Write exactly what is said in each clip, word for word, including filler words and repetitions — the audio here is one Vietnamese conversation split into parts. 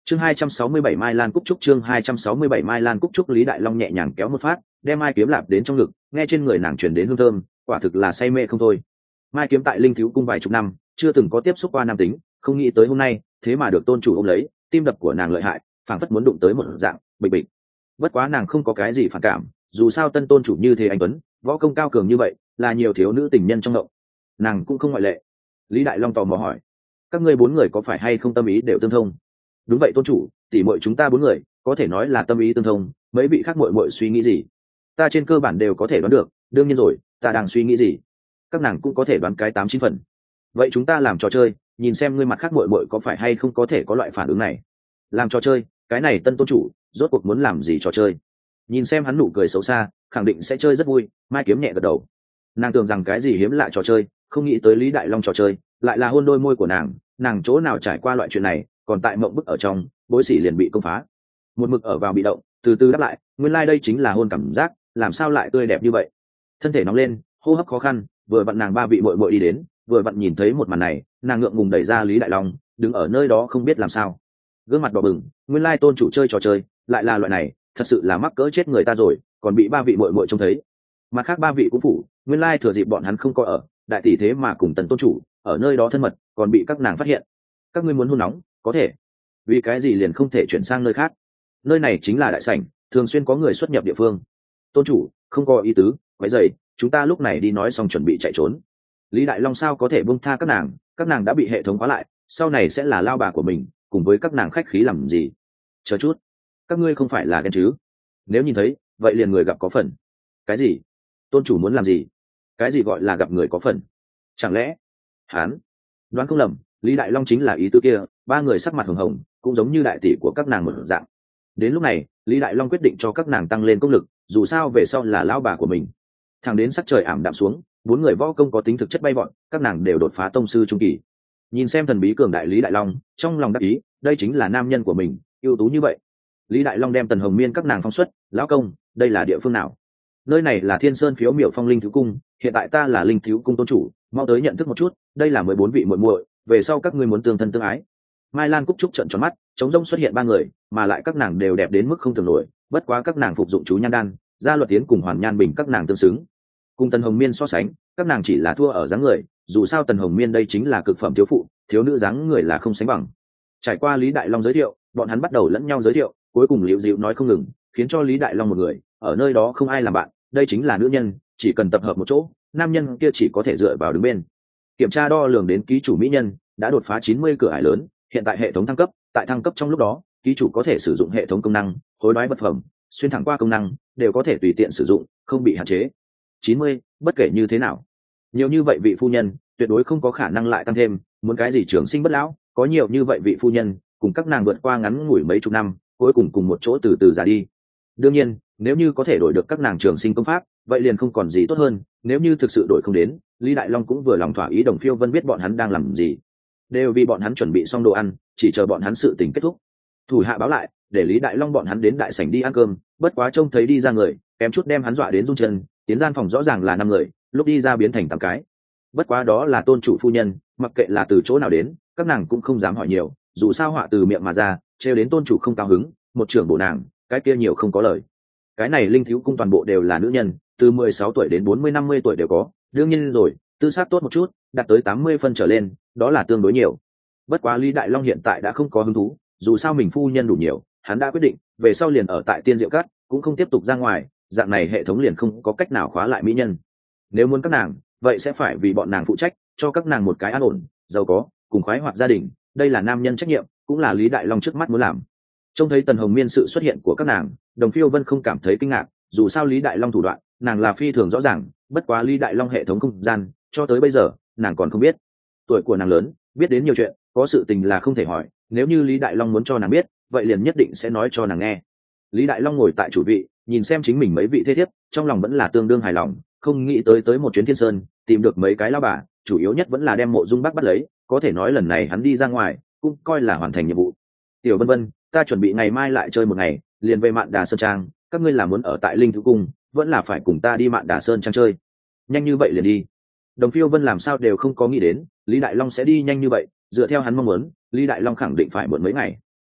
chương hai trăm sáu mươi bảy Mai Lan Cúc Trúc chương hai trăm sáu mươi bảy Mai Lan Cúc Trúc. Lý Đại Long nhẹ nhàng kéo một phát, đem Mai Kiếm lạp đến trong ngực, nghe trên người nàng truyền đến hương thơm, quả thực là say mê không thôi. Mai Kiếm tại Linh Thiếu Cung vài chục năm, chưa từng có tiếp xúc qua nam tính, không nghĩ tới hôm nay, thế mà được tôn chủ ôm lấy, tim đập của nàng lợi hại, phảng phất muốn đụng tới một dạng, bịch bịch. Bất quá nàng không có cái gì phản cảm, dù sao tân tôn chủ như thế anh tuấn, võ công cao cường như vậy, là nhiều thiếu nữ tình nhân trong động, nàng cũng không ngoại lệ. Lý Đại Long tò mò hỏi, các ngươi bốn người có phải hay không tâm ý đều tương thông? Đúng vậy tôn chủ, tỷ muội chúng ta bốn người có thể nói là tâm ý tương thông, mấy vị khác muội muội suy nghĩ gì ta trên cơ bản đều có thể đoán được, đương nhiên rồi, ta đang suy nghĩ gì các nàng cũng có thể đoán cái tám chín phần. Vậy chúng ta làm trò chơi, nhìn xem ngươi mặt khác muội muội có phải hay không có thể có loại phản ứng này. Làm trò chơi? Cái này tân tôn chủ rốt cuộc muốn làm gì trò chơi? Nhìn xem hắn nụ cười xấu xa, khẳng định sẽ chơi rất vui. Mai Kiếm nhẹ gật đầu, nàng tưởng rằng cái gì hiếm lạ trò chơi, không nghĩ tới Lý Đại Long trò chơi lại là hôn đôi môi của nàng. Nàng chỗ nào trải qua loại chuyện này, còn tại mộng bức ở trong, bối sỉ liền bị công phá. Một mực ở vào bị động, từ từ đáp lại, nguyên lai đây chính là hôn cảm giác, làm sao lại tươi đẹp như vậy. Thân thể nóng lên, hô hấp khó khăn, vừa vặn nàng ba vị muội muội đi đến, vừa vặn nhìn thấy một màn này, nàng ngượng ngùng đẩy ra Lý Đại Long, đứng ở nơi đó không biết làm sao, gương mặt đỏ bừng. Nguyên lai tôn chủ chơi trò chơi lại là loại này, thật sự là mắc cỡ chết người ta rồi, còn bị ba vị muội muội trông thấy. Mặt khác ba vị cũng phủ, nguyên lai thừa dịp bọn hắn không có ở, đại tỷ thế mà cùng tần tôn chủ ở nơi đó thân mật, còn bị các nàng phát hiện. Các ngươi muốn hôn nóng, có thể, vì cái gì liền không thể chuyển sang nơi khác? Nơi này chính là đại sảnh, thường xuyên có người xuất nhập địa phương. Tôn chủ không có ý tứ quấy rầy, chúng ta lúc này đi nói xong chuẩn bị chạy trốn. Lý Đại Long sao có thể buông tha các nàng, các nàng đã bị hệ thống khóa lại, sau này sẽ là lao bà của mình, cùng với các nàng khách khí làm gì. Chờ chút, các ngươi không phải là ghen chứ? Nếu nhìn thấy, vậy liền người gặp có phần. Cái gì? Tôn chủ muốn làm gì? Cái gì gọi là gặp người có phần? Chẳng lẽ hán đoán không lầm, Lý Đại Long chính là ý tứ kia. Ba người sắc mặt hồng hồng, cũng giống như đại tỷ của các nàng một dạng. Đến lúc này, Lý Đại Long quyết định cho các nàng tăng lên công lực, dù sao về sau là lão bà của mình. Thẳng đến sắc trời ảm đạm xuống, bốn người võ công có tính thực chất bay bọn, các nàng đều đột phá tông sư trung kỳ. Nhìn xem thần bí cường đại Lý Đại Long, trong lòng đắc ý, đây chính là nam nhân của mình, ưu tú như vậy. Lý Đại Long đem Tần Hồng Miên các nàng phóng xuất, lão công, đây là địa phương nào? Nơi này là Thiên Sơn Phiếu Miểu Phong Linh Thiếu Cung, hiện tại ta là Linh Thiếu Cung tôn chủ, mau tới nhận thức một chút, đây là mười bốn vị muội muội, về sau các ngươi muốn tương thân tương ái. Mai Lan Cúc Trúc trợn tròn mắt, trống rỗng xuất hiện ba người, mà lại các nàng đều đẹp đến mức không tưởng nổi, bất quá các nàng phục dụng chú nhan đan, gia luật tiến cùng Hoàn Nhan Bình các nàng tương xứng. Cùng Tần Hồng Miên so sánh, các nàng chỉ là thua ở dáng người, dù sao Tần Hồng Miên đây chính là cực phẩm thiếu phụ, thiếu nữ dáng người là không sánh bằng. Trải qua Lý Đại Long giới thiệu, bọn hắn bắt đầu lẫn nhau giới thiệu, cuối cùng liễu dịu nói không ngừng, khiến cho Lý Đại Long một người ở nơi đó không ai làm bạn. Đây chính là nữ nhân, chỉ cần tập hợp một chỗ, nam nhân kia chỉ có thể dựa vào đứng bên. Kiểm tra đo lường đến ký chủ mỹ nhân đã đột phá chín mươi cửa ải lớn, hiện tại hệ thống thăng cấp, tại thăng cấp trong lúc đó, ký chủ có thể sử dụng hệ thống công năng, hối đoái vật phẩm, xuyên thẳng qua công năng, đều có thể tùy tiện sử dụng, không bị hạn chế. chín mươi, bất kể như thế nào, nhiều như vậy vị phu nhân, tuyệt đối không có khả năng lại tăng thêm, muốn cái gì trường sinh bất lão, có nhiều như vậy vị phu nhân, cùng các nàng vượt qua ngắn ngủi mấy chục năm, cuối cùng cùng một chỗ từ từ già đi. Đương nhiên, nếu như có thể đổi được các nàng trường sinh công pháp, vậy liền không còn gì tốt hơn, nếu như thực sự đổi không đến, Lý Đại Long cũng vừa lòng thỏa ý. Đồng Phiêu Vân biết bọn hắn đang làm gì, đều vì bọn hắn chuẩn bị xong đồ ăn, chỉ chờ bọn hắn sự tình kết thúc. Thủ hạ báo lại, để Lý Đại Long bọn hắn đến đại sảnh đi ăn cơm, bất quá trông thấy đi ra người, kém chút đem hắn dọa đến run chân, tiến gian phòng rõ ràng là năm người, lúc đi ra biến thành tám cái. Bất quá đó là tôn chủ phu nhân, mặc kệ là từ chỗ nào đến, các nàng cũng không dám hỏi nhiều, dù sao họa từ miệng mà ra, trêu đến tôn chủ không cao hứng, một trưởng bộ nàng, cái kia nhiều không có lời. Cái này Linh Thiếu Cung toàn bộ đều là nữ nhân, từ mười sáu tuổi đến bốn mươi năm mươi tuổi đều có, đương nhiên rồi, tư sắc tốt một chút, đạt tới tám mươi phân trở lên, đó là tương đối nhiều. Bất quá Lý Đại Long hiện tại đã không có hứng thú, dù sao mình phu nhân đủ nhiều, hắn đã quyết định về sau liền ở tại Tiên Diệu Cát, cũng không tiếp tục ra ngoài, dạng này hệ thống liền không có cách nào khóa lại mỹ nhân. Nếu muốn các nàng, vậy sẽ phải vì bọn nàng phụ trách, cho các nàng một cái an ổn, giàu có, cùng khoái hoạt gia đình, đây là nam nhân trách nhiệm, cũng là Lý Đại Long trước mắt muốn làm. Trông thấy Tần Hồng Miên sự xuất hiện của các nàng, Đồng Phiêu Vân không cảm thấy kinh ngạc, dù sao Lý Đại Long thủ đoạn, nàng là phi thường rõ ràng, bất quá Lý Đại Long hệ thống không gian, cho tới bây giờ, nàng còn không biết. Tuổi của nàng lớn, biết đến nhiều chuyện, có sự tình là không thể hỏi, nếu như Lý Đại Long muốn cho nàng biết, vậy liền nhất định sẽ nói cho nàng nghe. Lý Đại Long ngồi tại chủ vị, nhìn xem chính mình mấy vị thế thiếp, trong lòng vẫn là tương đương hài lòng, không nghĩ tới tới một chuyến Thiên Sơn, tìm được mấy cái lao bà, chủ yếu nhất vẫn là đem Mộ Dung Bắc bắt lấy, có thể nói lần này hắn đi ra ngoài, cũng coi là hoàn thành nhiệm vụ. Tiểu Vân Vân, ta chuẩn bị ngày mai lại chơi một ngày, liền về Mạn Đà Sơn Trang, các ngươi là muốn ở tại Linh Thú Cung, vẫn là phải cùng ta đi Mạn Đà Sơn Trang chơi? Nhanh như vậy liền đi? Đồng Phiêu Vân làm sao đều không có nghĩ đến Lý Đại Long sẽ đi nhanh như vậy, dựa theo hắn mong muốn, Lý Đại Long khẳng định phải muộn mấy ngày.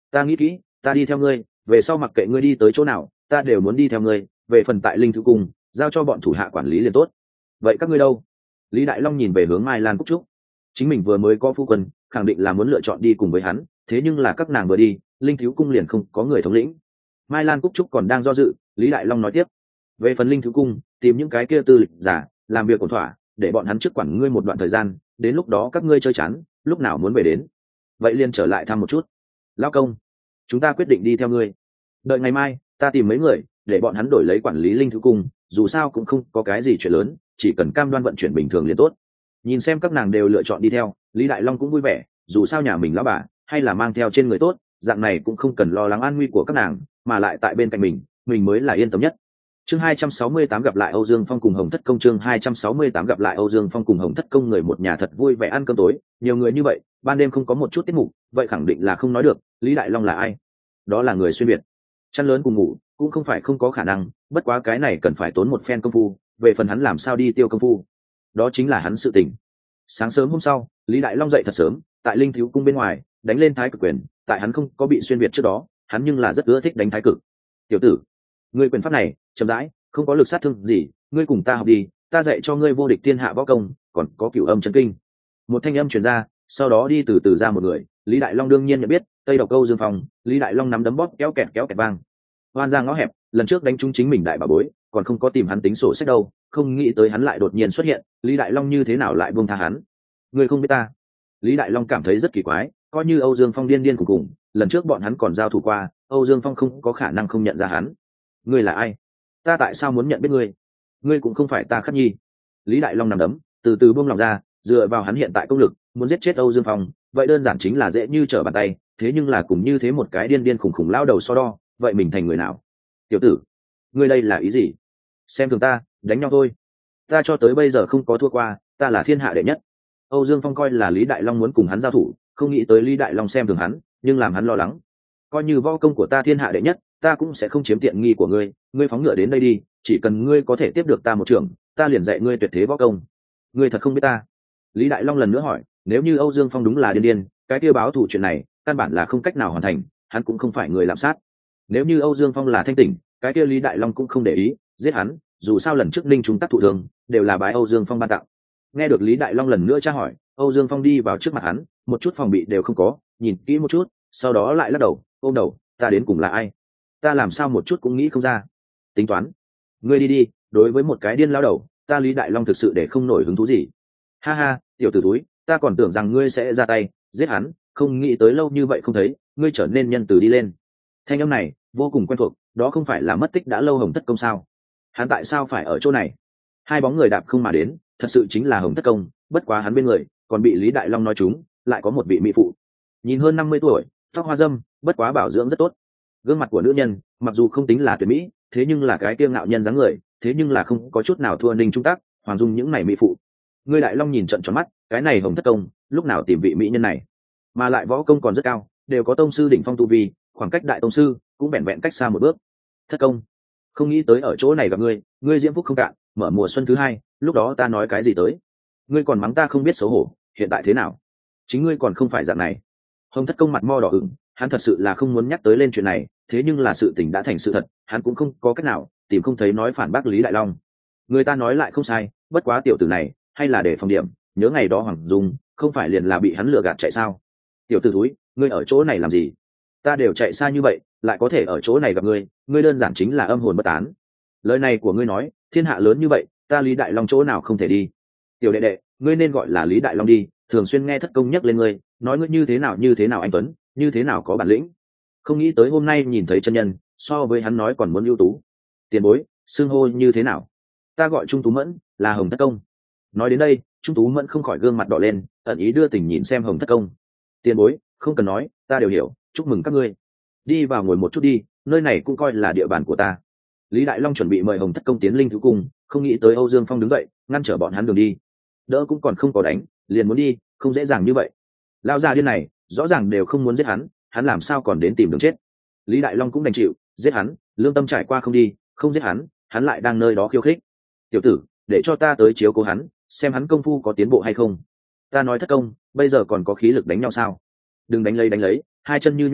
ta nghĩ kỹ, ta đi theo ngươi, về sau mặc kệ ngươi đi tới chỗ nào ta đều muốn đi theo ngươi. Về phần tại linh thứ cung giao cho bọn thủ hạ quản lý liền tốt. Vậy các ngươi đâu? Lý Đại Long nhìn về hướng Mai Lan Cúc Trúc. Chính mình vừa mới có phu quân, khẳng định là muốn lựa chọn đi cùng với hắn, thế nhưng là các nàng vừa đi linh thiếu cung liền không có người thống lĩnh. Mai Lan Cúc Trúc còn đang do dự, Lý Đại Long nói tiếp: về phần linh thiếu cung, tìm những cái kia tư lịch giả làm việc ổn thỏa, để bọn hắn trước quản ngươi một đoạn thời gian, đến lúc đó các ngươi chơi chán lúc nào muốn về đến vậy liền trở lại thăm một chút. Lão công, chúng ta quyết định đi theo ngươi. Đợi ngày mai ta tìm mấy người để bọn hắn đổi lấy quản lý linh thiếu cung, dù sao cũng không có cái gì chuyện lớn, chỉ cần cam đoan vận chuyển bình thường liền tốt. Nhìn xem các nàng đều lựa chọn đi theo, Lý Đại Long cũng vui vẻ, dù sao nhà mình lão bà hay là mang theo trên người tốt, dạng này cũng không cần lo lắng an nguy của các nàng, mà lại tại bên cạnh mình mình mới là yên tâm nhất. Chương hai trăm sáu mươi tám gặp lại Âu Dương Phong cùng Hồng Thất Công. Chương hai trăm sáu mươi tám gặp lại Âu Dương Phong cùng Hồng Thất Công. Người một nhà thật vui vẻ ăn cơm tối, nhiều người như vậy ban đêm không có một chút tiết mục, vậy khẳng định là không nói được Lý Đại Long là ai. Đó là người xuyên việt, chăn lớn cùng ngủ cũng không phải không có khả năng, bất quá cái này cần phải tốn một phen công phu, về phần hắn làm sao đi tiêu công phu, đó chính là hắn sự tình. Sáng sớm hôm sau, Lý Đại Long dậy thật sớm, tại linh thiếu cung bên ngoài đánh lên thái cực quyền, tại hắn không có bị xuyên việt trước đó, hắn nhưng là rất ưa thích đánh thái cực. Tiểu tử, ngươi quyền pháp này chậm rãi, không có lực sát thương gì, ngươi cùng ta học đi, ta dạy cho ngươi vô địch thiên hạ võ công, còn có cửu âm chân kinh. Một thanh âm truyền ra, sau đó đi từ từ ra một người. Lý Đại Long đương nhiên nhận biết, Tây Độc Câu Dương Phong. Lý Đại Long nắm đấm bóp kéo kẹt kéo kẹt vang. Hoan ra ngõ hẹp, lần trước đánh trúng chính mình đại bà bối, còn không có tìm hắn tính sổ sách đâu, không nghĩ tới hắn lại đột nhiên xuất hiện, Lý Đại Long như thế nào lại buông tha hắn? Ngươi không biết ta? Lý Đại Long cảm thấy rất kỳ quái, coi như Âu Dương Phong điên điên cùng cùng, lần trước bọn hắn còn giao thủ qua, Âu Dương Phong không có khả năng không nhận ra hắn. Ngươi là ai? Ta tại sao muốn nhận biết ngươi? Ngươi cũng không phải ta Khắc Nhi. Lý Đại Long nằm đấm, từ từ buông lòng ra, dựa vào hắn hiện tại công lực, muốn giết chết Âu Dương Phong, vậy đơn giản chính là dễ như trở bàn tay, thế nhưng là cùng như thế một cái điên điên khủng khủng lao đầu so đo, vậy mình thành người nào? Tiểu tử, ngươi đây là ý gì? Xem thường ta, đánh nhau thôi. Ta cho tới bây giờ không có thua qua, ta là thiên hạ đệ nhất. Âu Dương Phong coi là Lý Đại Long muốn cùng hắn giao thủ, không nghĩ tới Lý Đại Long xem thường hắn, nhưng làm hắn lo lắng. Coi như võ công của ta thiên hạ đệ nhất, ta cũng sẽ không chiếm tiện nghi của ngươi, ngươi phóng ngựa đến đây đi, chỉ cần ngươi có thể tiếp được ta một trường, ta liền dạy ngươi tuyệt thế võ công. Ngươi thật không biết ta? Lý Đại Long lần nữa hỏi, nếu như Âu Dương Phong đúng là điên điên, cái kia báo thù chuyện này căn bản là không cách nào hoàn thành, hắn cũng không phải người làm sát. Nếu như Âu Dương Phong là thanh tỉnh, cái kia Lý Đại Long cũng không để ý giết hắn, dù sao lần trước Ninh chúng tác thụ thường đều là bái Âu Dương Phong ban tặng. Nghe được Lý Đại Long lần nữa tra hỏi, Âu Dương Phong đi vào trước mặt hắn, một chút phòng bị đều không có, nhìn kỹ một chút, sau đó lại lắc đầu, ôm đầu, ta đến cùng là ai? Ta làm sao một chút cũng nghĩ không ra. Tính toán, ngươi đi đi, đối với một cái điên lao đầu, ta Lý Đại Long thực sự để không nổi hứng thú gì. Ha ha, tiểu tử túi, ta còn tưởng rằng ngươi sẽ ra tay giết hắn, không nghĩ tới lâu như vậy không thấy, ngươi trở nên nhân từ đi lên. Thanh âm này vô cùng quen thuộc, đó không phải là mất tích đã lâu Hồng Thất Công sao? Hắn tại sao phải ở chỗ này? Hai bóng người đạp không mà đến, thật sự chính là Hồng Thất Công, bất quá hắn bên người còn bị Lý Đại Long nói trúng, lại có một vị mỹ phụ, nhìn hơn năm mươi tuổi, tóc hoa râm, bất quá bảo dưỡng rất tốt. Gương mặt của nữ nhân mặc dù không tính là tuyệt mỹ, thế nhưng là cái kiêu ngạo nhân dáng người, thế nhưng là không có chút nào thua Ninh Trung Tác, Hoàng Dung những này mỹ phụ. Ngươi Đại Long nhìn trận tròn mắt, cái này Hồng Thất Công lúc nào tìm vị mỹ nhân này, mà lại võ công còn rất cao, đều có tông sư đỉnh phong tu vi, khoảng cách đại tông sư cũng vẹn vẹn cách xa một bước. Thất Công, không nghĩ tới ở chỗ này gặp ngươi, ngươi diễm phúc không cạn, mở mùa xuân thứ hai, lúc đó ta nói cái gì tới, ngươi còn mắng ta không biết xấu hổ, hiện tại thế nào? Chính ngươi còn không phải dạng này. Hồng Thất Công mặt mo đỏ ửng, hắn thật sự là không muốn nhắc tới lên chuyện này, thế nhưng là sự tình đã thành sự thật, hắn cũng không có cách nào tìm không thấy nói phản bác Lý Đại Long. Người ta nói lại không sai, bất quá tiểu tử này hay là để phòng điểm, nhớ ngày đó Hoàng Dung không phải liền là bị hắn lừa gạt chạy sao? Tiểu tử túi, ngươi ở chỗ này làm gì? Ta đều chạy xa như vậy, lại có thể ở chỗ này gặp ngươi, ngươi đơn giản chính là âm hồn bất tán. Lời này của ngươi nói, thiên hạ lớn như vậy, ta Lý Đại Long chỗ nào không thể đi? Tiểu đệ đệ, ngươi nên gọi là Lý Đại Long đi, thường xuyên nghe Thất Công nhắc lên ngươi, nói ngươi như thế nào như thế nào anh tuấn, như thế nào có bản lĩnh. Không nghĩ tới hôm nay nhìn thấy chân nhân, so với hắn nói còn muốn ưu tú. Tiền bối, xưng hô như thế nào? Ta gọi Trung Tú Mẫn, là Hồng Thất Công. Nói đến đây, Trung Tú Mẫn không khỏi gương mặt đỏ lên, ẩn ý đưa tình nhìn xem Hồng Thất Công. Tiền bối, không cần nói, ta đều hiểu, chúc mừng các ngươi. Đi vào ngồi một chút đi, nơi này cũng coi là địa bàn của ta. Lý Đại Long chuẩn bị mời Hồng Thất Công tiến linh thứ cung, không nghĩ tới Âu Dương Phong đứng dậy ngăn trở bọn hắn đường đi. Đỡ cũng còn không có đánh, liền muốn đi, không dễ dàng như vậy. Lao già điên này rõ ràng đều không muốn giết hắn, hắn làm sao còn đến tìm đường chết? Lý Đại Long cũng đành chịu, giết hắn, lương tâm trải qua không đi, không giết hắn, hắn lại đang nơi đó khiêu khích. Tiểu tử, để cho ta tới chiếu cố hắn, xem hắn công phu có tiến bộ hay không. Ta nói Thất Công, bây giờ còn có khí lực đánh nhau sao? Đừng đánh lấy đánh lấy, hai chân như nhung ra,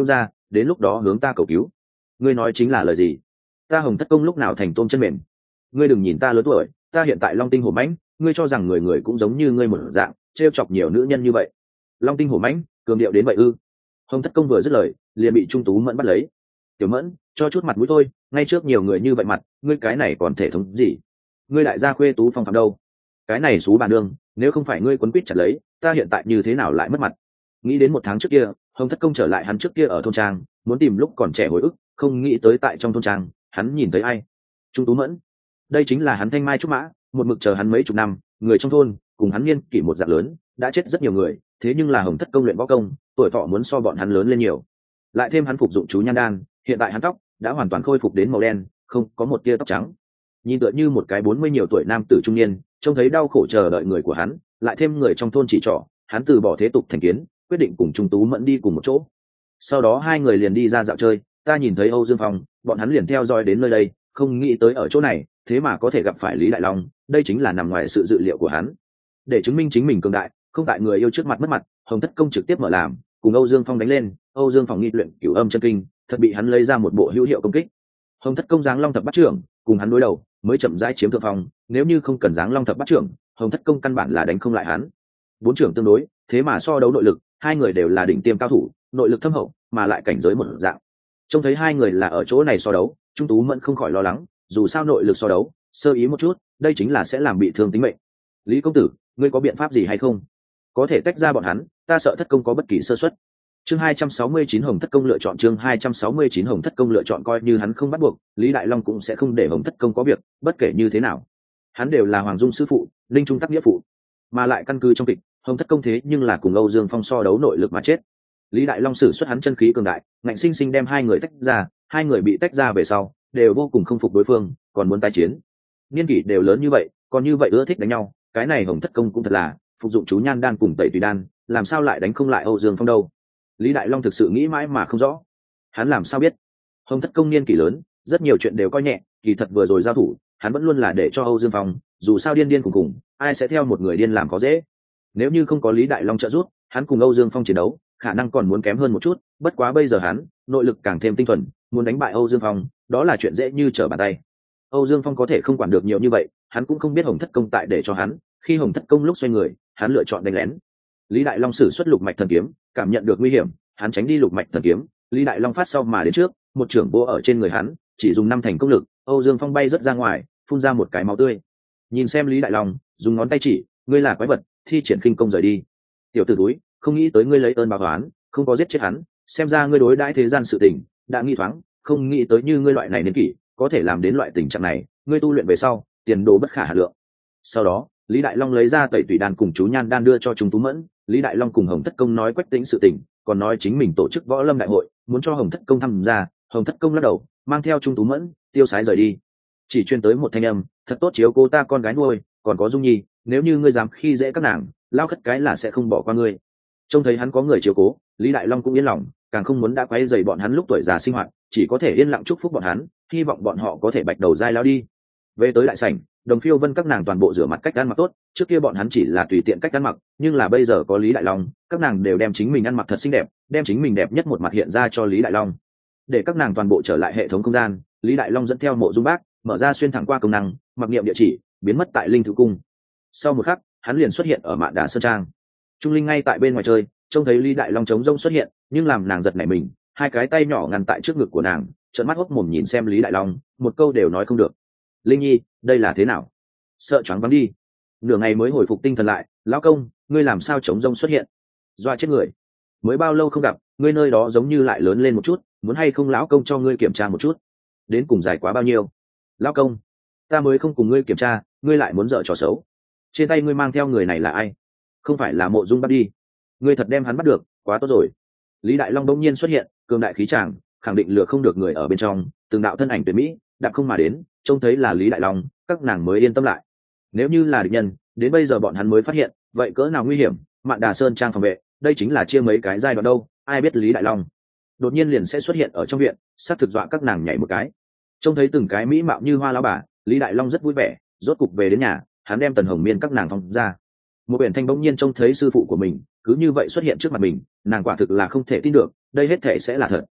đến lúc đó hướng ta cầu cứu. Ngươi nói chính là lời gì? Ta Hồng Thất Công lúc nào thành tôm chân mềm? Ngươi đừng nhìn ta lớn tuổi, ta hiện tại long tinh hổ mãnh, ngươi cho rằng người người cũng giống như ngươi một dạng trêu chọc nhiều nữ nhân như vậy? Long tinh hổ mãnh, cường điệu đến vậy ư? Hồng Thất Công vừa dứt lời liền bị Trung Tú Mẫn bắt lấy. Tiểu Mẫn, cho chút mặt mũi thôi, ngay trước nhiều người như vậy mặt, ngươi cái này còn thể thống gì? Ngươi lại ra khuê tú phong phạm đâu? Cái này xú bà nương, nếu không phải ngươi quấn quýt chặt lấy, ta hiện tại như thế nào lại mất mặt? Nghĩ đến một tháng trước kia, Hồng Thất Công trở lại hắn trước kia ở thôn trang, muốn tìm lúc còn trẻ hồi ức, không nghĩ tới tại trong thôn trang, hắn nhìn thấy ai? Trung Tú Mẫn. Đây chính là hắn thanh mai trúc mã, một mực chờ hắn mấy chục năm, người trong thôn cùng hắn niên kỷ một dạng lớn, đã chết rất nhiều người, thế nhưng là Hồng Thất Công luyện võ công, tuổi thọ muốn so bọn hắn lớn lên nhiều. Lại thêm hắn phục dụng chú nhan đan, hiện tại hắn tóc đã hoàn toàn khôi phục đến màu đen, không có một tia tóc trắng. Nhìn tựa như một cái bốn mươi nhiều tuổi nam tử trung niên, trông thấy đau khổ chờ đợi người của hắn, lại thêm người trong thôn chỉ trỏ, hắn từ bỏ thế tục thành kiến, quyết định cùng Trung Tú Mẫn đi cùng một chỗ. Sau đó hai người liền đi ra dạo chơi, ta nhìn thấy Âu Dương Phong, bọn hắn liền theo dõi đến nơi đây, không nghĩ tới ở chỗ này, thế mà có thể gặp phải Lý Đại Long, đây chính là nằm ngoài sự dự liệu của hắn. Để chứng minh chính mình cường đại, không tại người yêu trước mặt mất mặt, Hồng Thất Công trực tiếp mở làm, cùng Âu Dương Phong đánh lên. Âu Dương Phong nghi luyện Cửu Âm chân kinh, thật bị hắn lấy ra một bộ hữu hiệu công kích. Hồng Thất Công giáng Long thập bát trưởng, cùng hắn đối đầu, mới chậm rãi chiếm thượng phong, nếu như không cần giáng Long thập bát trưởng, Hồng Thất Công căn bản là đánh không lại hắn. Bốn trưởng tương đối, thế mà so đấu nội lực, hai người đều là đỉnh tiêm cao thủ, nội lực thâm hậu, mà lại cảnh giới một dạng. Trông thấy hai người là ở chỗ này so đấu, Trung Tú Mẫn không khỏi lo lắng, dù sao nội lực so đấu, sơ ý một chút, đây chính là sẽ làm bị thương tính mệnh. Lý công tử, ngươi có biện pháp gì hay không? Có thể tách ra bọn hắn, ta sợ Thất Công có bất kỳ sơ suất. Chương hai trăm sáu mươi chín Hồng Thất Công lựa chọn chương hai trăm sáu mươi chín Hồng Thất Công lựa chọn coi như hắn không bắt buộc, Lý Đại Long cũng sẽ không để Hồng Thất Công có việc, bất kể như thế nào. Hắn đều là Hoàng Dung sư phụ, Linh Trung Tắc nghĩa phụ, mà lại căn cứ trong kịch, Hồng Thất Công thế nhưng là cùng Âu Dương Phong so đấu nội lực mà chết. Lý Đại Long sử xuất hắn chân khí cường đại, ngạnh sinh sinh đem hai người tách ra, hai người bị tách ra về sau, đều vô cùng không phục đối phương, còn muốn tái chiến. Niên kỷ đều lớn như vậy, còn như vậy ưa thích đánh nhau, cái này Hồng Thất Công cũng thật là, phục dụng chú nhan đan cùng tẩy tùy đan, làm sao lại đánh không lại Âu Dương Phong đâu? Lý Đại Long thực sự nghĩ mãi mà không rõ, hắn làm sao biết? Hồng Thất Công niên kỷ lớn, rất nhiều chuyện đều coi nhẹ, kỳ thật vừa rồi giao thủ, hắn vẫn luôn là để cho Âu Dương Phong, dù sao điên điên cùng cùng, ai sẽ theo một người điên làm có dễ. Nếu như không có Lý Đại Long trợ giúp, hắn cùng Âu Dương Phong chiến đấu, khả năng còn muốn kém hơn một chút, bất quá bây giờ hắn, nội lực càng thêm tinh thuần, muốn đánh bại Âu Dương Phong, đó là chuyện dễ như trở bàn tay. Âu Dương Phong có thể không quản được nhiều như vậy, hắn cũng không biết Hồng Thất Công tại để cho hắn, khi Hồng Thất Công lúc xoay người, hắn lựa chọn đánh lén. Lý Đại Long sử xuất Lục Mạch Thần Kiếm, cảm nhận được nguy hiểm, hắn tránh đi Lục Mạch Thần Kiếm, Lý Đại Long phát sau mà đến trước, một trưởng vô ở trên người hắn, chỉ dùng năm thành công lực, Âu Dương Phong bay rất ra ngoài, phun ra một cái máu tươi. Nhìn xem Lý Đại Long, dùng ngón tay chỉ, ngươi là quái vật, thi triển khinh công rời đi. Tiểu tử túi, không nghĩ tới ngươi lấy ơn báo oán, không có giết chết hắn, xem ra ngươi đối đãi thế gian sự tình, đã nghi thoáng, không nghĩ tới như ngươi loại này niên kỷ, có thể làm đến loại tình trạng này, ngươi tu luyện về sau, tiền đồ bất khả hà lượng. Sau đó, Lý Đại Long lấy ra tẩy tùy đan cùng chú nhan đan đưa cho Trung Tú Mẫn, Lý Đại Long cùng Hồng Thất Công nói Quách Tĩnh sự tình, còn nói chính mình tổ chức võ lâm đại hội, muốn cho Hồng Thất Công tham gia. Hồng Thất Công lắc đầu, mang theo Trung Tú Mẫn, tiêu sái rời đi. Chỉ chuyên tới một thanh âm, thật tốt chiếu cô ta con gái nuôi, còn có Dung Nhi, nếu như ngươi dám khi dễ các nàng, lao khất cái là sẽ không bỏ qua ngươi. Trông thấy hắn có người chiếu cố, Lý Đại Long cũng yên lòng, càng không muốn đã quấy rầy bọn hắn lúc tuổi già sinh hoạt, chỉ có thể yên lặng chúc phúc bọn hắn, hy vọng bọn họ có thể bạch đầu dai lao đi. Về tới đại sảnh, Đồng Phiêu Vân các nàng toàn bộ rửa mặt cách ăn mặc tốt, trước kia bọn hắn chỉ là tùy tiện cách ăn mặc, nhưng là bây giờ có Lý Đại Long, các nàng đều đem chính mình ăn mặc thật xinh đẹp, đem chính mình đẹp nhất một mặt hiện ra cho Lý Đại Long. Để các nàng toàn bộ trở lại hệ thống không gian, Lý Đại Long dẫn theo Mộ Dung Bác, mở ra xuyên thẳng qua công năng, mặc niệm địa chỉ, biến mất tại Linh Thú Cung. Sau một khắc, hắn liền xuất hiện ở Mạn Đà Sơn Trang. Trung Linh ngay tại bên ngoài chơi, trông thấy Lý Đại Long trống rông xuất hiện, nhưng làm nàng giật nảy mình, hai cái tay nhỏ ngăn tại trước ngực của nàng, trợn mắt hốc mồm nhìn xem Lý Đại Long, một câu đều nói không được. Linh Nhi, đây là thế nào? Sợ choáng váng đi. Nửa ngày mới hồi phục tinh thần lại, lão công, ngươi làm sao trống rông xuất hiện? Doa chết người. Mới bao lâu không gặp, ngươi nơi đó giống như lại lớn lên một chút, muốn hay không lão công cho ngươi kiểm tra một chút? Đến cùng dài quá bao nhiêu? Lão công, ta mới không cùng ngươi kiểm tra, ngươi lại muốn dở trò xấu. Trên tay ngươi mang theo người này là ai? Không phải là Mộ Dung bắt đi? Ngươi thật đem hắn bắt được, quá tốt rồi. Lý Đại Long đông nhiên xuất hiện, cường đại khí tràng, khẳng định lừa không được người ở bên trong, từng đạo thân ảnh tuyệt mỹ, đạp không mà đến, trông thấy là Lý Đại Long, các nàng mới yên tâm lại. Nếu như là địch nhân, đến bây giờ bọn hắn mới phát hiện, vậy cỡ nào nguy hiểm, Mạn Đà Sơn Trang phòng vệ, đây chính là chia mấy cái giai đoạn đâu, ai biết Lý Đại Long đột nhiên liền sẽ xuất hiện ở trong viện, sát thực dọa các nàng nhảy một cái. Trông thấy từng cái mỹ mạo như hoa lão bà, Lý Đại Long rất vui vẻ, rốt cục về đến nhà, hắn đem Tần Hồng Miên các nàng phóng ra. Một biển thanh bỗng nhiên trông thấy sư phụ của mình cứ như vậy xuất hiện trước mặt mình, nàng quả thực là không thể tin được, đây hết thể sẽ là thật.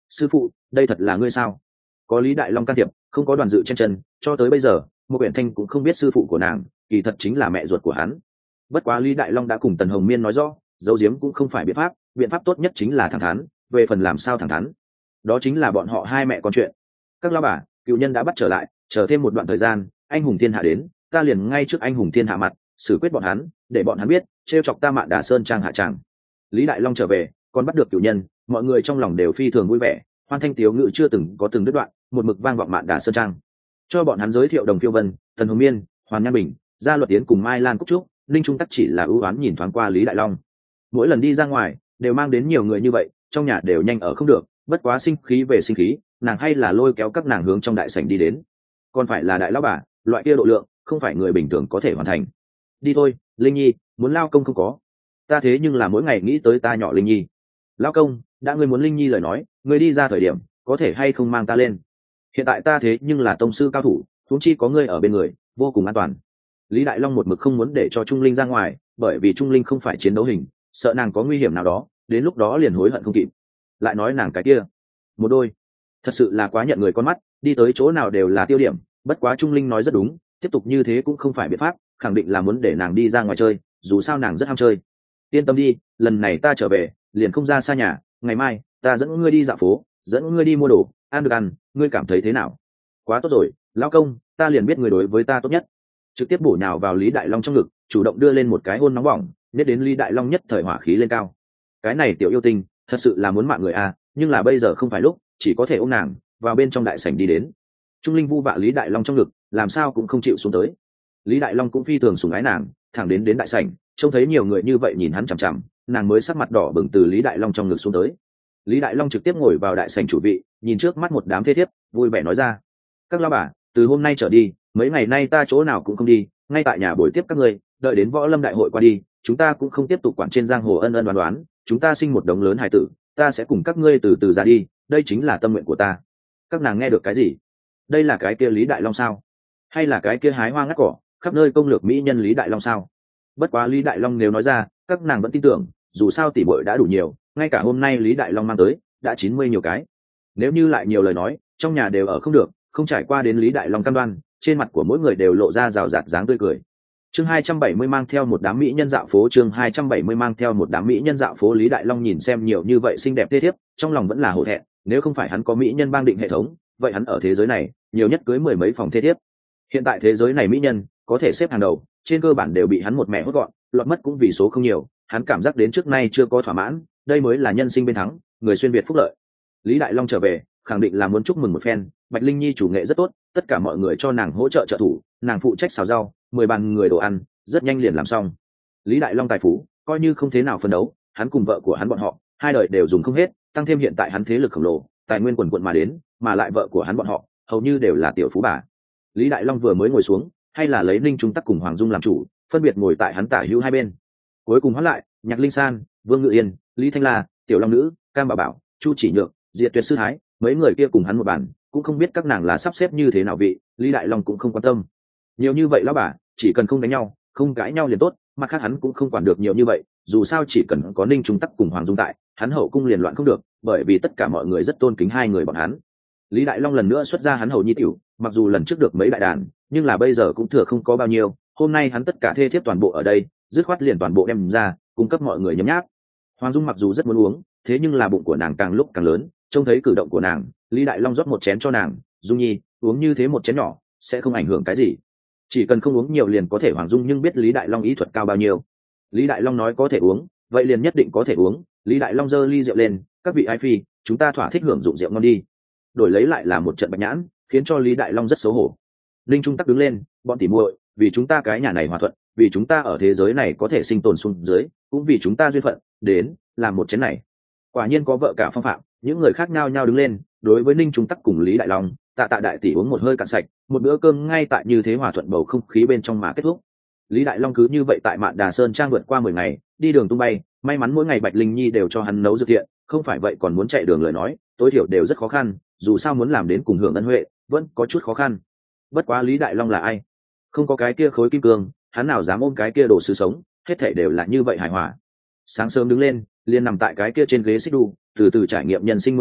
sư phụ, đây thật là ngươi sao? Có Lý Đại Long can thiệp, không có Đoàn Dự chen chân, cho tới bây giờ một Uyển Thanh cũng không biết sư phụ của nàng kỳ thật chính là mẹ ruột của hắn. Bất quá Lý Đại Long đã cùng Tần Hồng Miên nói rõ, giấu giếm cũng không phải biện pháp, biện pháp tốt nhất chính là thẳng thắn. Về phần làm sao thẳng thắn, đó chính là bọn họ hai mẹ con chuyện. Các lao bà, cựu nhân đã bắt trở lại, chờ thêm một đoạn thời gian, anh hùng thiên hạ đến, ta liền ngay trước anh hùng thiên hạ mặt xử quyết bọn hắn, để bọn hắn biết trêu chọc ta Mạn Đà Sơn trang hạ tràng. Lý Đại Long trở về, còn bắt được cựu nhân, mọi người trong lòng đều phi thường vui vẻ, hoan thanh tiếu ngữ chưa từng có từng đứt đoạn, một mực vang vọng Mạn Đà Sơn trang. Cho bọn hắn giới thiệu Đồng Phiêu Vân, Tần Hồng Miên, Hoàn Nhan Bình, Gia Luật Tiến cùng Mai Lan Cúc Trúc, Linh Trung Tắc chỉ là ưu oán nhìn thoáng qua Lý Đại Long. Mỗi lần đi ra ngoài đều mang đến nhiều người như vậy, trong nhà đều nhanh ở không được, bất quá sinh khí về sinh khí, nàng hay là lôi kéo các nàng hướng trong đại sảnh đi đến. Còn phải là đại lão bà, loại kia độ lượng không phải người bình thường có thể hoàn thành. Đi thôi, Linh Nhi, muốn lao công không có? Ta thế nhưng là mỗi ngày nghĩ tới ta nhỏ Linh Nhi. Lao công, đã ngươi muốn Linh Nhi lời nói, ngươi đi ra thời điểm có thể hay không mang ta lên? Hiện tại ta thế nhưng là tông sư cao thủ, huống chi có ngươi ở bên người, vô cùng an toàn. Lý Đại Long một mực không muốn để cho Trung Linh ra ngoài, bởi vì Trung Linh không phải chiến đấu hình, sợ nàng có nguy hiểm nào đó, đến lúc đó liền hối hận không kịp. Lại nói nàng cái kia, một đôi, thật sự là quá nhận người con mắt, đi tới chỗ nào đều là tiêu điểm. Bất quá Trung Linh nói rất đúng, tiếp tục như thế cũng không phải biện pháp, khẳng định là muốn để nàng đi ra ngoài chơi, dù sao nàng rất ham chơi. Yên tâm đi, lần này ta trở về liền không ra xa nhà, ngày mai ta dẫn ngươi đi dạo phố, dẫn ngươi đi mua đồ ăn được ăn, ngươi cảm thấy thế nào? Quá tốt rồi, lão công, ta liền biết người đối với ta tốt nhất. Trực tiếp bổ nhào vào Lý Đại Long trong ngực, chủ động đưa lên một cái hôn nóng bỏng, nhét đến Lý Đại Long nhất thời hỏa khí lên cao. Cái này tiểu yêu tinh thật sự là muốn mạng người a, nhưng là bây giờ không phải lúc, chỉ có thể ôm nàng vào bên trong đại sảnh đi đến. Trung Linh vu vạ Lý Đại Long trong ngực, làm sao cũng không chịu xuống tới. Lý Đại Long cũng phi thường sủng ái nàng, thẳng đến đến đại sảnh, trông thấy nhiều người như vậy nhìn hắn chằm chằm, nàng mới sắc mặt đỏ bừng từ Lý Đại Long trong ngực xuống tới. Lý Đại Long trực tiếp ngồi vào đại sảnh chủ vị, nhìn trước mắt một đám thế thiếp, vui vẻ nói ra: các lão bà, từ hôm nay trở đi, mấy ngày nay ta chỗ nào cũng không đi, ngay tại nhà buổi tiếp các ngươi, đợi đến võ lâm đại hội qua đi, chúng ta cũng không tiếp tục quản trên giang hồ ân ân đoán đoán, chúng ta sinh một đống lớn hài tử, ta sẽ cùng các ngươi từ từ ra đi, đây chính là tâm nguyện của ta. Các nàng nghe được cái gì? Đây là cái kia Lý Đại Long sao? Hay là cái kia hái hoa ngắt cỏ, khắp nơi công lược mỹ nhân Lý Đại Long sao? Bất quá Lý Đại Long nếu nói ra, các nàng vẫn tin tưởng, dù sao tỷ muội đã đủ nhiều, ngay cả hôm nay Lý Đại Long mang tới đã chín mươi nhiều cái. Nếu như lại nhiều lời nói, trong nhà đều ở không được, không trải qua đến Lý Đại Long cam đoan, trên mặt của mỗi người đều lộ ra rào rạt dáng tươi cười. Chương hai trăm bảy mươi mang theo một đám mỹ nhân dạo phố, chương hai trăm bảy mươi mang theo một đám mỹ nhân dạo phố. Lý Đại Long nhìn xem nhiều như vậy xinh đẹp tê thiếp, trong lòng vẫn là hổ thẹn, nếu không phải hắn có mỹ nhân bang định hệ thống, vậy hắn ở thế giới này nhiều nhất cưới mười mấy phòng tê thiếp. Hiện tại thế giới này mỹ nhân có thể xếp hàng đầu, trên cơ bản đều bị hắn một mẹ hốt gọn, lọt mất cũng vì số không nhiều, hắn cảm giác đến trước nay chưa có thỏa mãn, đây mới là nhân sinh bên thắng, người xuyên việt phúc lợi. Lý Đại Long trở về, khẳng định là muốn chúc mừng một phen, Bạch Linh Nhi chủ nghệ rất tốt, tất cả mọi người cho nàng hỗ trợ trợ thủ, nàng phụ trách xào rau, mười bàn người đồ ăn, rất nhanh liền làm xong. Lý Đại Long tài phú, coi như không thế nào phấn đấu, hắn cùng vợ của hắn bọn họ, hai đời đều dùng không hết, tăng thêm hiện tại hắn thế lực khổng lồ, tài nguyên quần quận mà đến, mà lại vợ của hắn bọn họ, hầu như đều là tiểu phú bà. Lý Đại Long vừa mới ngồi xuống, hay là lấy Ninh Trung Tắc cùng Hoàng Dung làm chủ, phân biệt ngồi tại hắn tả hữu hai bên. Cuối cùng hóa lại, Nhạc Linh San, Vương Ngự Yên, Lý Thanh La, Tiểu Long Nữ, Cam Bảo Bảo, Chu Chỉ Nhược, Diệt Tuyệt Sư Thái, mấy người kia cùng hắn một bàn, cũng không biết các nàng là sắp xếp như thế nào vị, Lý Đại Long cũng không quan tâm. Nhiều như vậy lão bà, chỉ cần không đánh nhau, không cãi nhau liền tốt, mặt khác hắn cũng không quản được nhiều như vậy, dù sao chỉ cần có Ninh Trung Tắc cùng Hoàng Dung tại, hắn hậu cung liền loạn không được, bởi vì tất cả mọi người rất tôn kính hai người bọn hắn. Lý Đại Long lần nữa xuất ra hắn hầu nhi tiểu, mặc dù lần trước được mấy đại đàn, nhưng là bây giờ cũng thừa không có bao nhiêu, hôm nay hắn tất cả thê thiếp toàn bộ ở đây, dứt khoát liền toàn bộ đem ra, cung cấp mọi người nhấm nháp. Hoàng Dung mặc dù rất muốn uống, thế nhưng là bụng của nàng càng lúc càng lớn, trông thấy cử động của nàng, Lý Đại Long rót một chén cho nàng, Dung Nhi, uống như thế một chén nhỏ, sẽ không ảnh hưởng cái gì. Chỉ cần không uống nhiều liền có thể. Hoàng Dung nhưng biết Lý Đại Long ý thuật cao bao nhiêu. Lý Đại Long nói có thể uống, vậy liền nhất định có thể uống. Lý Đại Long giơ ly rượu lên, các vị ái phi, chúng ta thỏa thích hưởng dụng rượu ngon đi. Đổi lấy lại là một trận bạch nhãn, khiến cho Lý Đại Long rất xấu hổ. Linh Trung Tắc đứng lên, bọn tỉ muội, vì chúng ta cái nhà này hòa thuận, vì chúng ta ở thế giới này có thể sinh tồn xuống dưới, cũng vì chúng ta duyên phận, đến làm một chén này. Quả nhiên có vợ cả phong phạm, những người khác nhau nhau đứng lên, đối với Ninh Trung Tắc cùng Lý Đại Long, tạ tạ đại tỷ uống một hơi cạn sạch, một bữa cơm ngay tại như thế hòa thuận bầu không khí bên trong mà kết thúc. Lý Đại Long cứ như vậy tại Mạn Đà Sơn trang vượt qua mười ngày, đi đường tung bay, may mắn mỗi ngày Bạch Linh Nhi đều cho hắn nấu dược thiện, không phải vậy còn muốn chạy đường lời nói, tối thiểu đều rất khó khăn, dù sao muốn làm đến cùng hưởng ân huệ, vẫn có chút khó khăn. Bất quá Lý Đại Long là ai? Không có cái kia khối kim cương, hắn nào dám ôm cái kia đồ sứ sống, hết thảy đều là như vậy hài hòa. Sáng sớm đứng lên, liền nằm tại cái kia trên ghế xích đu, từ từ trải nghiệm nhân sinh muôn màu,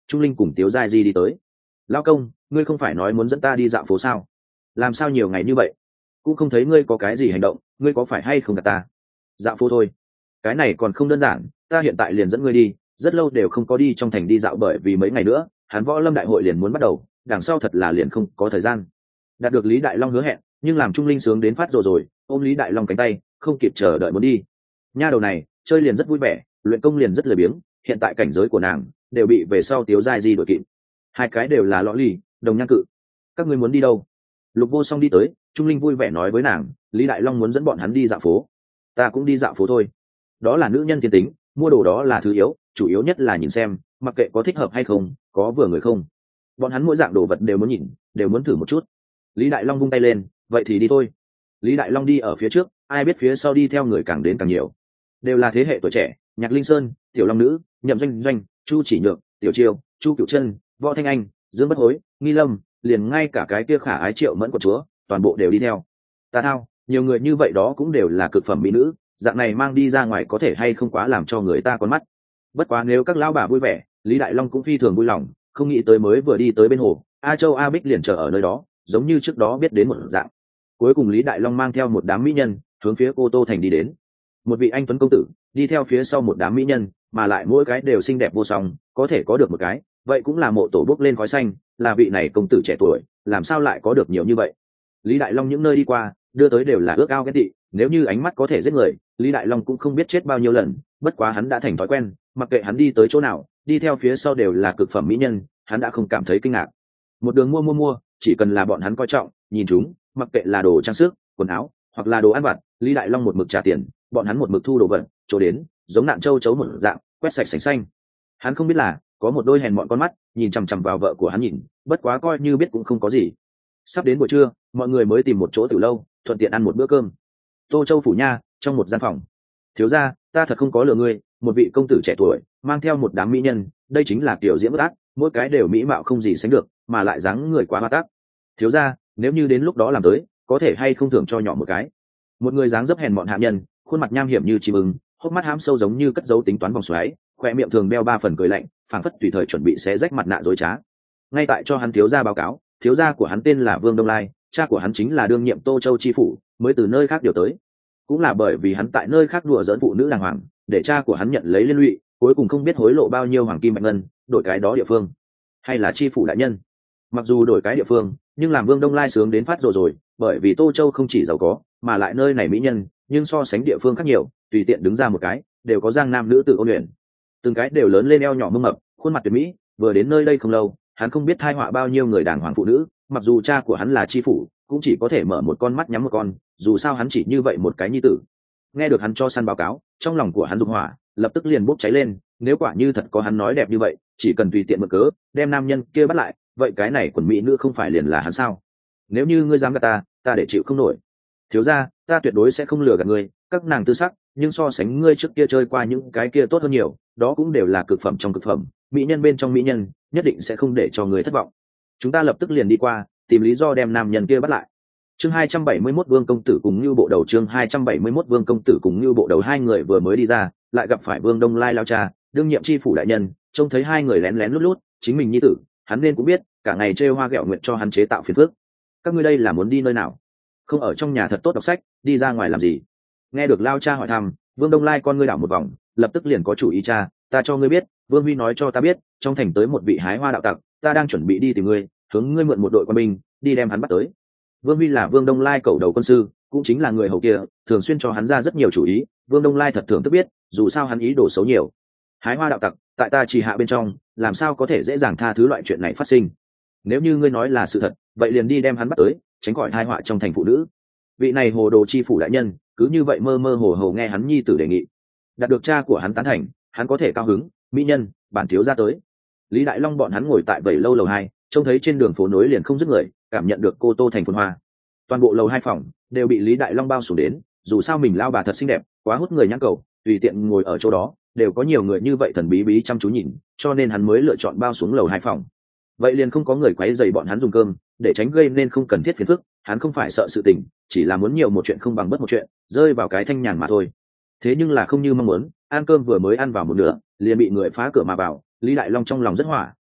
Trung Linh cùng Tiếu Giai Di đi tới. Lao công, ngươi không phải nói muốn dẫn ta đi dạo phố sao? Làm sao nhiều ngày như vậy cũng không thấy ngươi có cái gì hành động, ngươi có phải hay không gặp ta? Dạo phố thôi, cái này còn không đơn giản, ta hiện tại liền dẫn ngươi đi, rất lâu đều không có đi trong thành đi dạo bởi vì mấy ngày nữa hắn võ lâm đại hội liền muốn bắt đầu, đằng sau thật là liền không có thời gian. Đạt được Lý Đại Long hứa hẹn, nhưng làm Trung Linh sướng đến phát rồi rồi, ôm Lý Đại Long cánh tay, không kịp chờ đợi muốn đi. Nha đầu này chơi liền rất vui vẻ, luyện công liền rất lười biếng, hiện tại cảnh giới của nàng đều bị về sau Tiếu Giai Di đuổi kịp, hai cái đều là lõ lì đồng nhan cự. Các ngươi muốn đi đâu? Lục Vô Song đi tới, Trung Linh vui vẻ nói với nàng, Lý Đại Long muốn dẫn bọn hắn đi dạo phố. Ta cũng đi dạo phố thôi. Đó là nữ nhân thiên tính, mua đồ đó là thứ yếu, chủ yếu nhất là nhìn xem, mặc kệ có thích hợp hay không, có vừa người không. Bọn hắn mỗi dạng đồ vật đều muốn nhìn, đều muốn thử một chút. Lý Đại Long vung tay lên, vậy thì đi thôi. Lý Đại Long đi ở phía trước, ai biết phía sau đi theo người càng đến càng nhiều, đều là thế hệ tuổi trẻ, Nhạc Linh Sơn, Tiểu Long Nữ, Nhậm Doanh Doanh, Chu Chỉ Nhược, Tiểu Triều, Chu Cửu Chân, Võ Thanh Anh, Dương Bất Hối, Nghi Lâm, liền ngay cả cái kia khả ái Triệu Mẫn của chúa, toàn bộ đều đi theo. Ta thao, nhiều người như vậy đó cũng đều là cực phẩm mỹ nữ, dạng này mang đi ra ngoài có thể hay không quá làm cho người ta con mắt. Bất quá nếu các lão bà vui vẻ, Lý Đại Long cũng phi thường vui lòng, không nghĩ tới mới vừa đi tới bên hồ, A Châu A Bích liền chờ ở nơi đó, giống như trước đó biết đến một dạng. Cuối cùng Lý Đại Long mang theo một đám mỹ nhân hướng phía Cô Tô thành đi đến. Một vị anh tuấn công tử đi theo phía sau một đám mỹ nhân, mà lại mỗi cái đều xinh đẹp vô song, có thể có được một cái, vậy cũng là mộ tổ bốc lên khói xanh, là vị này công tử trẻ tuổi, làm sao lại có được nhiều như vậy. Lý Đại Long những nơi đi qua, đưa tới đều là ước ao ghét tị, nếu như ánh mắt có thể giết người, Lý Đại Long cũng không biết chết bao nhiêu lần, bất quá hắn đã thành thói quen, mặc kệ hắn đi tới chỗ nào, đi theo phía sau đều là cực phẩm mỹ nhân, hắn đã không cảm thấy kinh ngạc. Một đường mua mua mua, chỉ cần là bọn hắn coi trọng, nhìn chúng, mặc kệ là đồ trang sức, quần áo, hoặc là đồ ăn vặt, Lý Đại Long một mực trả tiền, bọn hắn một mực thu đồ vật, chỗ đến, giống nạn châu chấu một dạng, quét sạch sành xanh. Hắn không biết là, có một đôi hèn mọn con mắt, nhìn chằm chằm vào vợ của hắn nhìn, bất quá coi như biết cũng không có gì. Sắp đến buổi trưa, mọi người mới tìm một chỗ từ lâu, thuận tiện ăn một bữa cơm. Tô Châu phủ nha, trong một gian phòng. Thiếu gia, ta thật không có lừa ngươi, một vị công tử trẻ tuổi, mang theo một đám mỹ nhân, đây chính là tiểu diễm bất ác, mỗi cái đều mỹ mạo không gì sánh được, mà lại dáng người quá hoa tác. Thiếu gia, nếu như đến lúc đó làm tới, có thể hay không thưởng cho nhỏ một cái. Một người dáng dấp hèn mọn hạ nhân, khuôn mặt nham hiểm như chim ưng, hốc mắt hám sâu giống như cất dấu tính toán vòng xoáy, khoe miệng thường đeo ba phần cười lạnh, phảng phất tùy thời chuẩn bị xé rách mặt nạ dối trá. Ngay tại cho hắn thiếu gia báo cáo, thiếu gia của hắn tên là Vương Đông Lai, cha của hắn chính là đương nhiệm Tô Châu chi phủ, mới từ nơi khác điều tới. Cũng là bởi vì hắn tại nơi khác đùa giỡn phụ nữ đàng hoàng, để cha của hắn nhận lấy liên lụy, cuối cùng không biết hối lộ bao nhiêu hoàng kim bạch ngân, đổi cái đó địa phương, hay là chi phủ đại nhân. Mặc dù đổi cái địa phương, nhưng làm Vương Đông Lai sướng đến phát rồi rồi, bởi vì Tô Châu không chỉ giàu có, mà lại nơi này mỹ nhân, nhưng so sánh địa phương khác nhiều, tùy tiện đứng ra một cái, đều có giang nam nữ tự ôn luyện, từng cái đều lớn lên eo nhỏ mông mập, khuôn mặt tuyệt mỹ. Vừa đến nơi đây không lâu, hắn không biết thai họa bao nhiêu người đàng hoàng phụ nữ, mặc dù cha của hắn là chi phủ, cũng chỉ có thể mở một con mắt nhắm một con, dù sao hắn chỉ như vậy một cái nhi tử. Nghe được hắn cho săn báo cáo, trong lòng của hắn dục hỏa lập tức liền bốc cháy lên, nếu quả như thật có hắn nói đẹp như vậy, chỉ cần tùy tiện mượn cớ đem nam nhân kia bắt lại, vậy cái này quần mỹ nữ không phải liền là hắn sao? Nếu như ngươi dám gạt ta, ta để chịu không nổi. Thiếu gia, ta tuyệt đối sẽ không lừa gạt ngươi, các nàng tư sắc, nhưng so sánh ngươi trước kia chơi qua những cái kia tốt hơn nhiều, đó cũng đều là cực phẩm trong cực phẩm, mỹ nhân bên trong mỹ nhân, nhất định sẽ không để cho người thất vọng. Chúng ta lập tức liền đi qua, tìm lý do đem nam nhân kia bắt lại. Chương hai trăm bảy mươi mốt Vương công tử cùng Nưu Bộ Đầu, chương hai trăm bảy mươi mốt Vương công tử cùng Nưu Bộ Đầu, hai người vừa mới đi ra, lại gặp phải Vương Đông Lai lao cha, đương nhiệm chi phủ đại nhân, trông thấy hai người lén lén lút lút, chính mình nhi tử, hắn nên cũng biết, cả ngày trêu hoa ghẹo nguyện cho hắn chế tạo phiền phức. Các ngươi đây là muốn đi nơi nào? Không ở trong nhà thật tốt đọc sách, đi ra ngoài làm gì? Nghe được lao cha hỏi thăm, Vương Đông Lai con ngươi đảo một vòng, lập tức liền có chủ ý. Cha, ta cho ngươi biết, Vương Huy nói cho ta biết, trong thành tới một vị hái hoa đạo tặc, ta đang chuẩn bị đi tìm ngươi, hướng ngươi mượn một đội quân binh, đi đem hắn bắt tới. Vương Huy là Vương Đông Lai cầu đầu quân sư, cũng chính là người hầu kia, thường xuyên cho hắn ra rất nhiều chủ ý. Vương Đông Lai thật thường tức biết, dù sao hắn ý đồ xấu nhiều. Hái hoa đạo tặc, tại ta chỉ hạ bên trong, làm sao có thể dễ dàng tha thứ loại chuyện này phát sinh? Nếu như ngươi nói là sự thật, vậy liền đi đem hắn bắt tới, tránh khỏi tai họa trong thành phụ nữ. Vị này hồ đồ chi phủ đại nhân, cứ như vậy mơ mơ hồ hồ nghe hắn nhi tử đề nghị. Đạt được cha của hắn tán thành, hắn có thể cao hứng. Mỹ nhân, bản thiếu gia tới. Lý Đại Long bọn hắn ngồi tại bảy lâu lầu hai, trông thấy trên đường phố nối liền không dứt người, cảm nhận được Cô Tô thành phồn hoa. Toàn bộ lầu hai phòng đều bị Lý Đại Long bao phủ đến, dù sao mình lao bà thật xinh đẹp, quá hút người nhãn cầu, tùy tiện ngồi ở chỗ đó, đều có nhiều người như vậy thần bí bí chăm chú nhìn, cho nên hắn mới lựa chọn bao xuống lầu hai phòng. Vậy liền không có người quấy rầy bọn hắn dùng cơm, để tránh gây nên không cần thiết phiền phức. Hắn không phải sợ sự tình, chỉ là muốn nhiều một chuyện không bằng bất một chuyện, rơi vào cái thanh nhàn mà thôi. Thế nhưng là không như mong muốn, ăn cơm vừa mới ăn vào một nửa, liền bị người phá cửa mà vào. Lý Đại Long trong lòng rất hỏa,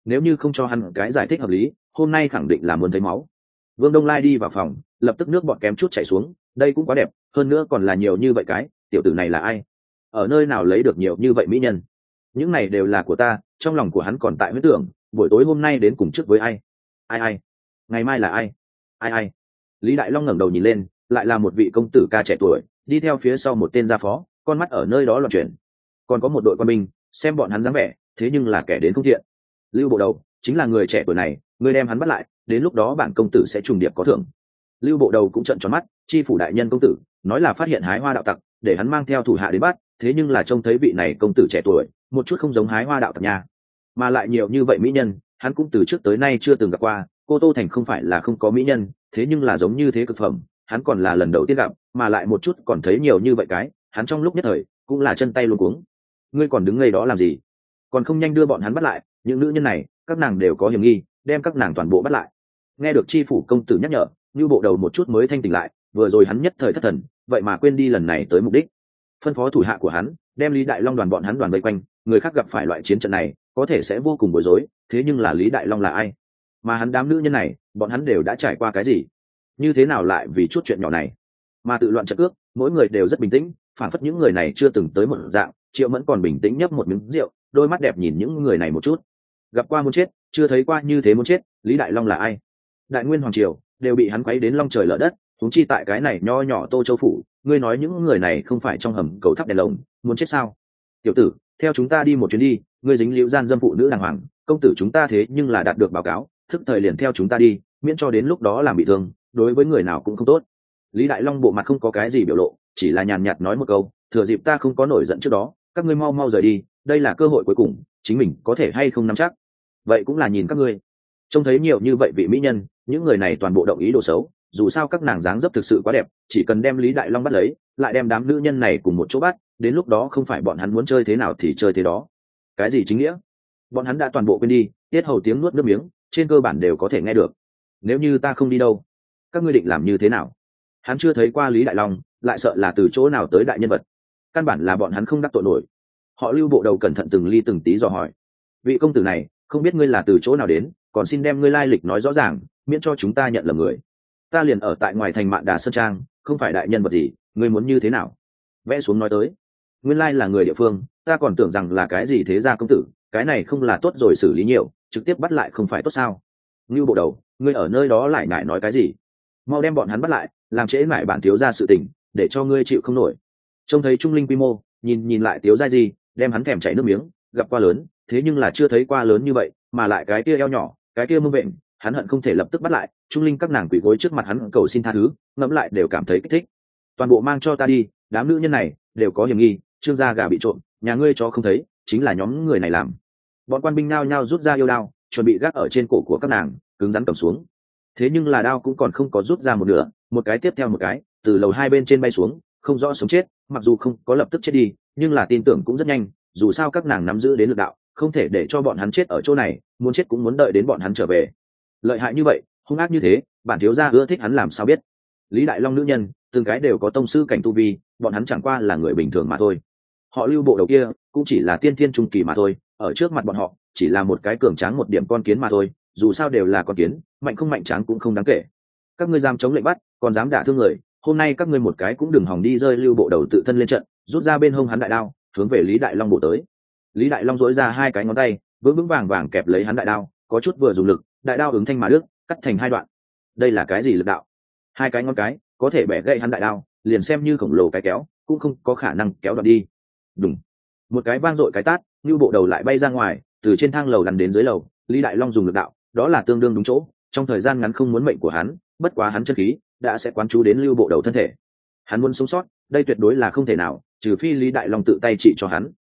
nếu như không cho hắn cái giải thích hợp lý hôm nay khẳng định là muốn thấy máu. Vương Đông Lai đi vào phòng lập tức nước bọt kém chút chảy xuống, đây cũng quá đẹp, hơn nữa còn là nhiều như vậy cái, tiểu tử này là ai, ở nơi nào lấy được nhiều như vậy mỹ nhân, những này đều là của ta. Trong lòng của hắn còn tại huyết tưởng buổi tối hôm nay đến cùng trước với ai ai ai ngày mai là ai ai ai Lý Đại Long ngẩng đầu nhìn lên, lại là một vị công tử ca trẻ tuổi đi theo phía sau một tên gia phó, con mắt ở nơi đó loạn chuyển, còn có một đội quân binh, xem bọn hắn dáng vẻ thế nhưng là kẻ đến không thiện. Lưu Bộ Đầu chính là người trẻ tuổi này, người đem hắn bắt lại, đến lúc đó bản công tử sẽ trùng điệp có thưởng. Lưu Bộ Đầu cũng trợn tròn mắt, chi phủ đại nhân công tử nói là phát hiện hái hoa đạo tặc, để hắn mang theo thủ hạ đến bắt, thế nhưng là trông thấy vị này công tử trẻ tuổi một chút không giống hái hoa đạo tặc nha, mà lại nhiều như vậy mỹ nhân hắn cũng từ trước tới nay chưa từng gặp qua. Cô Tô Thành không phải là không có mỹ nhân, thế nhưng là giống như thế cực phẩm hắn còn là lần đầu tiên gặp, mà lại một chút còn thấy nhiều như vậy cái, hắn trong lúc nhất thời cũng là chân tay luống cuống. Ngươi còn đứng ngay đó làm gì, còn không nhanh đưa bọn hắn bắt lại, những nữ nhân này các nàng đều có hiểm nghi, đem các nàng toàn bộ bắt lại. Nghe được chi phủ công tử nhắc nhở, Như Bộ Đầu một chút mới thanh tỉnh lại, vừa rồi hắn nhất thời thất thần, vậy mà quên đi lần này tới mục đích. Phân phó thủ hạ của hắn đem Lý Đại Long đoàn bọn hắn đoàn vây quanh, người khác gặp phải loại chiến trận này có thể sẽ vô cùng bối rối, thế nhưng là Lý Đại Long là ai, mà hắn đám nữ nhân này bọn hắn đều đã trải qua cái gì, như thế nào lại vì chút chuyện nhỏ này mà tự loạn trận cước. Mỗi người đều rất bình tĩnh, phản phất những người này chưa từng tới một dạng. Triệu Mẫn còn bình tĩnh nhấp một miếng rượu, đôi mắt đẹp nhìn những người này một chút. Gặp qua muốn chết, chưa thấy qua như thế muốn chết. Lý Đại Long là ai? Đại nguyên hoàng triều đều bị hắn quấy đến long trời lở đất, huống chi tại cái này nho nhỏ Tô Châu phủ, ngươi nói những người này không phải trong hầm cầu tháp đèn lồng muốn chết sao? Tiểu tử, theo chúng ta đi một chuyến đi, ngươi dính liễu gian dâm phụ nữ đàng hoàng, công tử chúng ta thế nhưng là đạt được báo cáo, thức thời liền theo chúng ta đi, miễn cho đến lúc đó làm bị thương, đối với người nào cũng không tốt. Lý Đại Long bộ mặt không có cái gì biểu lộ, chỉ là nhàn nhạt nói một câu, thừa dịp ta không có nổi giận trước đó, các ngươi mau mau rời đi, đây là cơ hội cuối cùng, chính mình có thể hay không nắm chắc, vậy cũng là nhìn các ngươi. Trông thấy nhiều như vậy vị mỹ nhân, những người này toàn bộ động ý đồ xấu, dù sao các nàng dáng dấp thực sự quá đẹp, chỉ cần đem Lý Đại Long bắt lấy, lại đem đám nữ nhân này cùng một chỗ bắt, đến lúc đó không phải bọn hắn muốn chơi thế nào thì chơi thế đó. Cái gì chính nghĩa, bọn hắn đã toàn bộ quên đi, tiết hầu tiếng nuốt nước miếng trên cơ bản đều có thể nghe được. Nếu như ta không đi đâu, các ngươi định làm như thế nào? Hắn chưa thấy qua Lý Đại Long, lại sợ là từ chỗ nào tới đại nhân vật, căn bản là bọn hắn không đắc tội nổi. Họ Lưu Bộ Đầu cẩn thận từng ly từng tí dò hỏi, vị công tử này không biết ngươi là từ chỗ nào đến, còn xin đem ngươi lai lịch nói rõ ràng, miễn cho chúng ta nhận lầm người. Ta liền ở tại ngoài thành Mạn Đà Sơn Trang, không phải đại nhân vật gì, ngươi muốn như thế nào? Vẽ xuống nói tới. Nguyên lai là người địa phương, ta còn tưởng rằng là cái gì thế gia công tử, cái này không là tốt rồi, xử lý nhiều, trực tiếp bắt lại không phải tốt sao? Ngưu Bộ Đầu, ngươi ở nơi đó lại ngại nói cái gì? Mau đem bọn hắn bắt lại, làm trễ mãi bản thiếu gia sự tình, để cho ngươi chịu không nổi. Trông thấy trung linh quy mô, nhìn nhìn lại Tiếu Gia gì, đem hắn thèm chảy nước miếng, gặp qua lớn, thế nhưng là chưa thấy qua lớn như vậy, mà lại cái kia eo nhỏ, cái kia mông vện, hắn hận không thể lập tức bắt lại. Trung linh các nàng quỳ gối trước mặt hắn cầu xin tha thứ, ngẫm lại đều cảm thấy kích thích. Toàn bộ mang cho ta đi, đám nữ nhân này đều có hiểm nghi, Trương gia gà bị trộm, nhà ngươi chó không thấy, chính là nhóm người này làm. Bọn quan binh nao nhao rút ra yêu đao, chuẩn bị gác ở trên cổ của các nàng, cứng rắn cầm xuống. Thế nhưng là đao cũng còn không có rút ra một nửa, một cái tiếp theo một cái từ lầu hai bên trên bay xuống, không rõ sống chết. Mặc dù không có lập tức chết đi, nhưng là tin tưởng cũng rất nhanh, dù sao các nàng nắm giữ đến lực đạo, không thể để cho bọn hắn chết ở chỗ này, muốn chết cũng muốn đợi đến bọn hắn trở về. Lợi hại như vậy, hung ác như thế, bản thiếu gia ưa thích hắn làm sao biết. Lý Đại Long nữ nhân từng cái đều có tông sư cảnh tu vi, bọn hắn chẳng qua là người bình thường mà thôi. Họ Lưu Bộ Đầu kia cũng chỉ là tiên thiên trung kỳ mà thôi, ở trước mặt bọn họ chỉ là một cái cường tráng một điểm con kiến mà thôi, dù sao đều là con kiến, mạnh không mạnh tráng cũng không đáng kể. Các ngươi dám chống lệnh bắt, còn dám đả thương người, hôm nay các ngươi một cái cũng đừng hòng đi rơi. Lưu Bộ Đầu tự thân lên trận, rút ra bên hông hắn đại đao, hướng về Lý Đại Long bổ tới. Lý Đại Long dỗi ra hai cái ngón tay, vững vững vàng vàng kẹp lấy hắn đại đao, có chút vừa dùng lực, đại đao ứng thanh mà đứt, cắt thành hai đoạn. Đây là cái gì lực đạo? Hai cái ngón cái có thể bẻ gãy hắn đại đao, liền xem như khổng lồ cái kéo cũng không có khả năng kéo đoạn đi. Đùng, một cái vang dội cái tát, Lưu Bộ Đầu lại bay ra ngoài, từ trên thang lầu lăn đến dưới lầu. Lý Đại Long dùng lực đạo, đó là tương đương đúng chỗ, trong thời gian ngắn không muốn mệnh của hắn, bất quá hắn chân khí đã sẽ quán chú đến Lưu Bộ Đầu thân thể, hắn muốn sống sót đây tuyệt đối là không thể nào, trừ phi Lý Đại Long tự tay trị cho hắn.